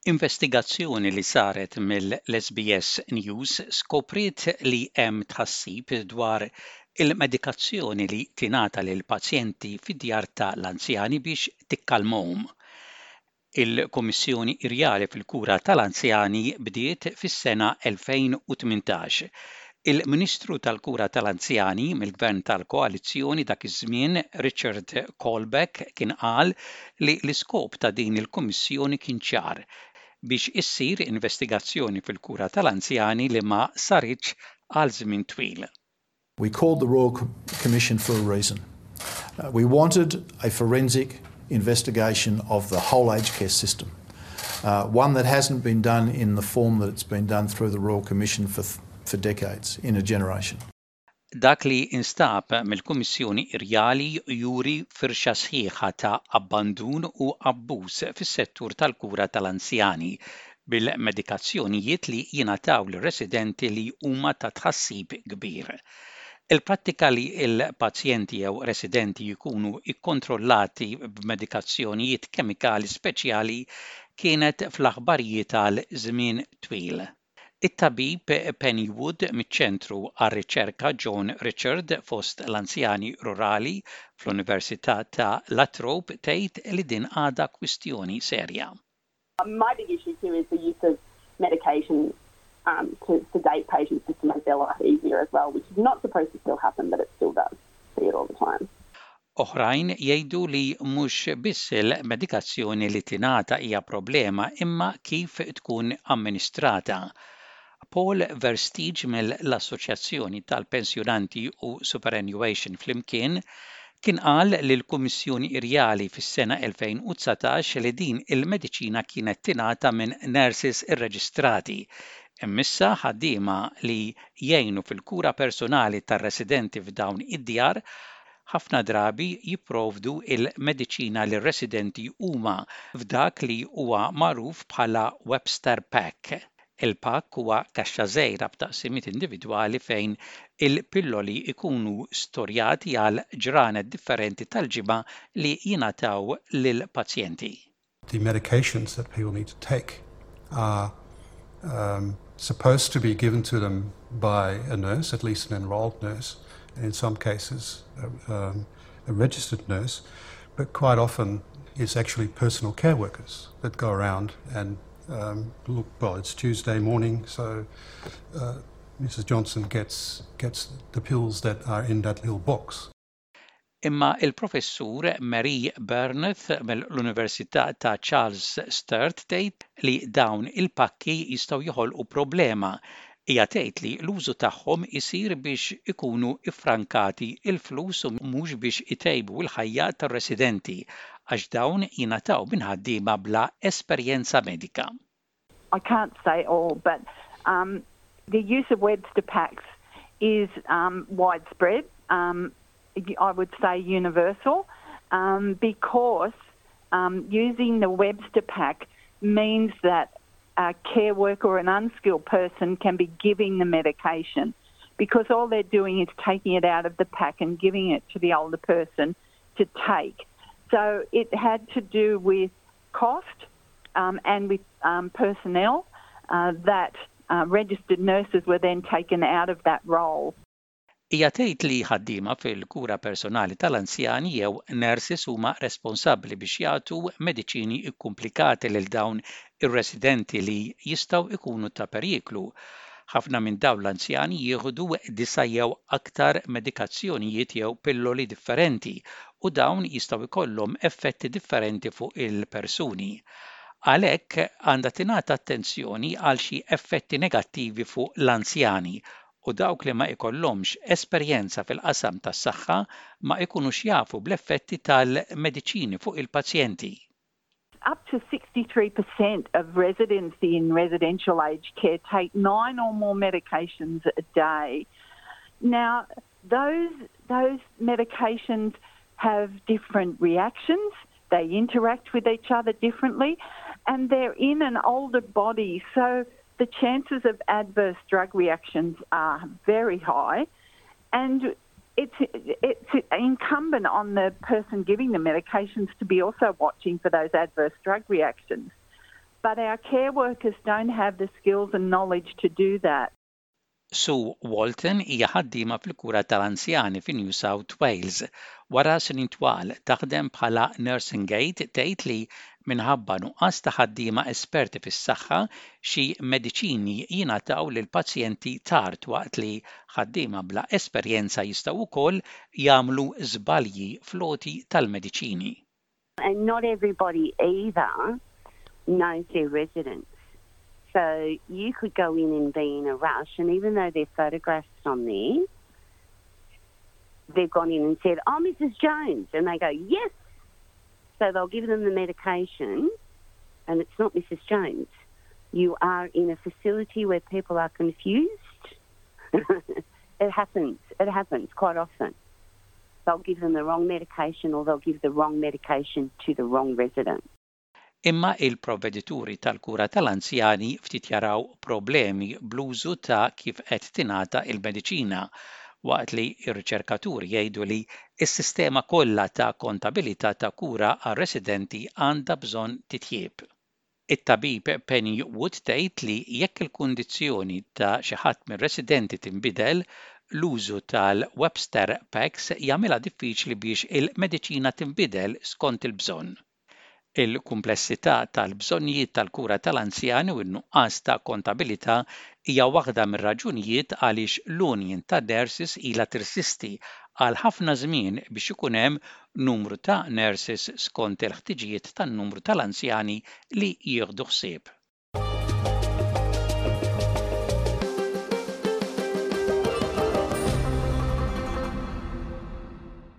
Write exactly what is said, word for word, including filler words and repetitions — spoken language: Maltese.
Investigazzjoni li saret mill-S B S News skopriet li hemm tħassib dwar il-medikazzjoni li tingħata lil pazjenti fid-djar tal-anzjani biex tikkalmahom. Il-Kummissjoni Irjali fil-Kura tal-Anzjani bdiet fis-sena elfejn u tmintax. Il-Ministru tal-Kura tal-Anzjani mill-Gvern tal-Koalizzjoni dak iż-żmien, Richard Colbeck, kien qal li l-iskop ta' din il-Kummissjoni kien ċar biex issir investigazzjoni fil-kura tal-anzjani li ma saritx għal żmien twil. We called the Royal Commission for a reason. Uh, we wanted a forensic investigation of the whole aged care system, uh, one that hasn't been done in the form that it's been done through the Royal Commission for, for decades, in a generation. Dak li instab mill-Kummissjoni Irjali juri firxa sħiħa ta' abbandun u abbuż fis-settur tal-kura tal-anzjani bil-medikazzjonijiet li jingħataw lir-residenti li huma ta' tħassib kbir. Il-prattika li l-pazjenti jew residenti jkunu ikkontrollati b'medikazzjonijiet kemikali speċjali kienet fl-aħbarijiet għal żmien twil. It-tabib Penny Wood miċ-ċentru għar-riċerka John Richard fost l-anzjani rurali fl-Università ta' La Trobe tgħid li din għadha kwistjoni serja. My big issue here is the use of medication um, to sedate patients just to make their life easier as well, which is not supposed to still happen, but it still does. See it all the time. Oħrajn jgħidu li mhux biss il-medikazzjoni li tingħata hija problema imma kif tkun amministrata. Paul Versteeg mill-Assoċjazzjoni tal-Pensjonanti u Superannuation flimkien kien qal li l-Kummissjoni Irjali fis-sena elfejn u tsatax li din il-mediċina kienet tingħata minn nurses irreġistrati. Immissa ħaddiema li jgħinu fil-kura personali tar-residenti f'dawn id-djar ħafna drabi jipprovdu il-mediċina lir residenti huma f'dak li huwa magħruf bħala Webster Pack. Il-pakk huwa kaxxa żgħira b'taqsimiet individwali fejn il-pilloli ikunu storjati għal ġranet differenti tal-ġimgħa li jingħataw lill-pazjenti. The medications that people need to take are um, supposed to be given to them by a nurse, at least an enrolled nurse, and in some cases a, um, a registered nurse, but quite often it's actually personal care workers that go around and Um, look, well, it's Tuesday morning, so uh, Missus Johnson gets gets the pills that are in that little box. Imma il-professur Marie Burnett mill-Università ta' Charles Sturt tgħid li dawn il-pakki jistgħu joħolqu problema. Hija tgħid li l-użu tagħhom isir biex ikunu iffrankati il-flus u mhux biex itejbu l-ħajja tar-residenti għax dawn jingħataw minn ħaddiema bla esperjenza medika. I can't say all, but um, the use of Webster packs is um, widespread. Um, I would say universal, um, because um, using the Webster pack means that a care worker or an unskilled person can be giving the medication, because all they're doing is taking it out of the pack and giving it to the older person to take. So it had to do with cost um, and with um, personnel uh, that uh, registered nurses were then taken out of that role. Hija tgħid li ħaddiema fil-kura personali tal-anzjani jew nurses huma responsabbli biex jagħtu mediċini kkumplikati lil dawn ir-residenti li jistgħu jkunu ta' periklu. Ħafna minn dawn l-anzjani jieħdu disa jew aktar medikazzjonijiet jew pilloli differenti u dawn jistgħu jkollhom effetti differenti fuq il-persuni. Għalhekk għandha tingħata attenzjoni għal xi effetti negattivi fuq l-anzjani u dawk li ma jkollhomx esperjenza fil-qasam tas-saħħa ma jkunux jafu bl-effetti tal-mediċini fuq il-pazjenti. Up to sixty-three percent of residents in residential aged care take nine or more medications a day. Now, those, those medications have different reactions. They interact with each other differently, and they're in an older body, so the chances of adverse drug reactions are very high, and it's, it's incumbent on the person giving the medications to be also watching for those adverse drug reactions. but our care workers don't have the skills and knowledge to do that. Sue Walton hija ħaddiema fil-kura tal-anzjani fi New South Wales. Wara snin twal taħdem bħala nursing aide tgħid li minħabba nuqqas ta' ħaddiema esperti fis-saħħa xi mediċini jingħataw lill-pazjenti tard waqt li ħaddiema bla esperjenza jistgħu wkoll jagħmlu żbalji fl-għoti tal-mediċini. And not everybody either knows their residents. So you could go in and be in a rush, and even though their photographs on there, they've gone in and said, "Oh, Missus Jones," and they go, "Yes." So they'll give them the medication, and it's not Missus Jones. You are in a facility where people are confused. It happens. It happens quite often. They'll give them the wrong medication, or they'll give the wrong medication to the wrong resident. Imma il-provvedituri tal-kura tal-anzjani ftit jaraw problemi bl-użu ta' kif qed tingħata il-mediċina, waqt li r-riċerkaturi jgħidu li s-sistema kollha ta' kontabilità ta' kura għar-residenti għandha bżonn titjieb. It-tabib Penny Wood tgħid li jekk il-kundizzjoni ta' xi ħadd mir-residenti tinbidel, l-użu tal-Webster Packs jagħmilha diffiċli biex il-mediċina tinbidel skont il-bżonn. Il-kumplessità tal-bżonnijiet tal-kura tal-anzjani u n-nuqqas ta' kontabilità hija waħda mir-raġunijiet għaliex l-Union ta' Nurses ilha tirsisti għal ħafna żmien biex ikun hemm numru ta' nurses skont il-ħtiġijiet tan-numru tal-anzjani li jieħdu ħsieb.